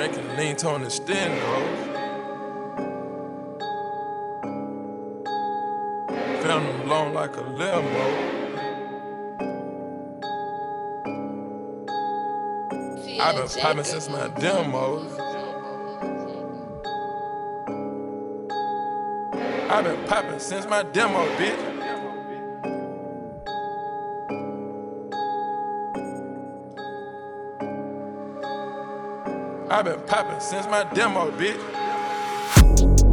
Drinking lean tone and stenos. Found them long like a limo. I've been popping since my demos. I've been popping since my demo, bitch. I've been popping since my demo, bitch.